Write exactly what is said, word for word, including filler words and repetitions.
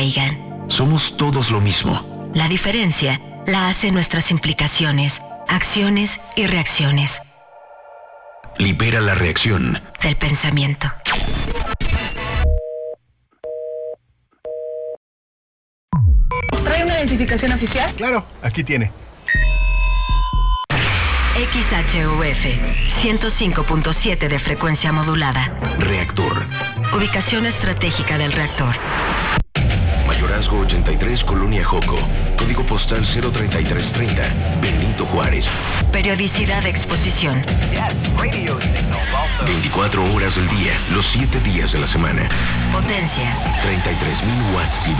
Somos todos lo mismo. La diferencia la hacen nuestras implicaciones, acciones y reacciones. Libera la reacción del pensamiento. ¿Trae una identificación oficial? Claro, aquí tiene. X H U F, ciento cinco punto siete de frecuencia modulada. Reactor. Ubicación estratégica del reactor. Mayorazgo ochenta y tres, Colonia Joco. Código postal cero treinta y tres treinta, Benito Juárez. Periodicidad de exposición. veinticuatro horas del día, los siete días de la semana. Potencia. treinta y tres mil watts